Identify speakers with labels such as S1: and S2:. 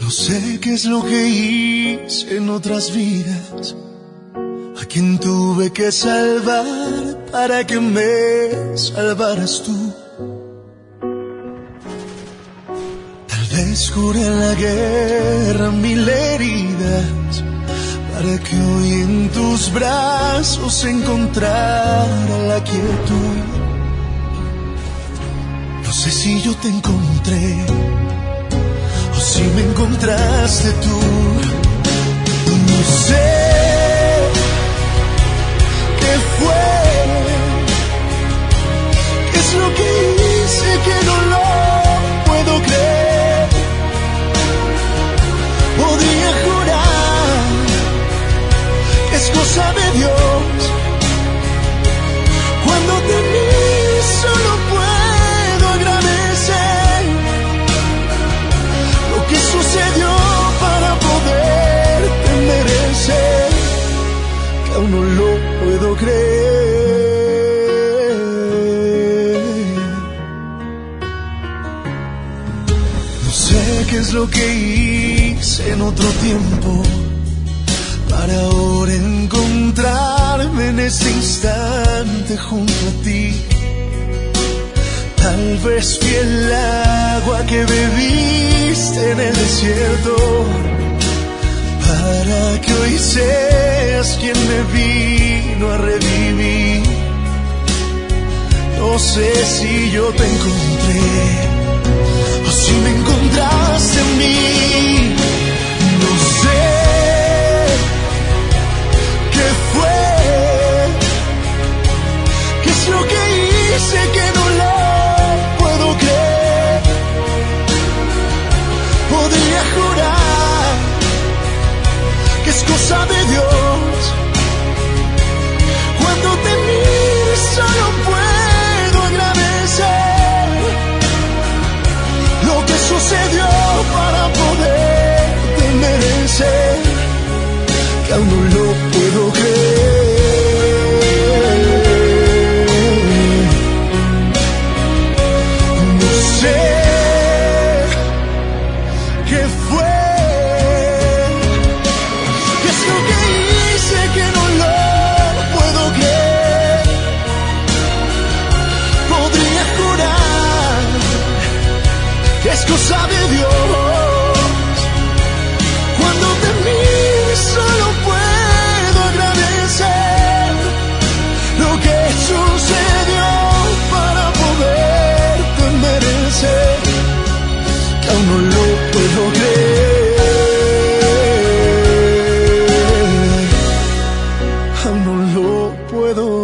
S1: No sé qué es lo que hice en otras vidas, a quien tuve que salvar para que me salvaras tú. Tal vez curé en la guerra mil heridas, para que hoy en tus brazos encontrara la quietud. No sé si yo te encontré o si me encontraste tú. No sé qué fue, qué es lo que hice que no lo puedo creer. Podría jurar que es cosa de Dios. Cuando te vi solo puedo agradecer lo que sucedió para poderte merecer, que aún no lo puedo creer. No sé qué es lo que hice en otro tiempo para ahora encontrarme en este instante junto a ti. Tal vez fui el agua que bebiste en el desierto, para que hoy seas quien me vino a revivir. No sé si yo te encontré o si me encontraste en mí. No sé qué fue, qué es lo que hice que no lo puedo creer. Podría jurar que es cosa de Dios. Cuando te miro solo puedo agradecer lo que sucedió para poderte merecer, que aún no lo puedo creer. No sé qué fue, qué es lo que hice que no lo puedo creer. Podría jurar que es cosa de Dios. Cuando te miro solo puedo agradecer lo que sucedió para poderte merecer, que aún no lo puedo creer, aún no lo puedo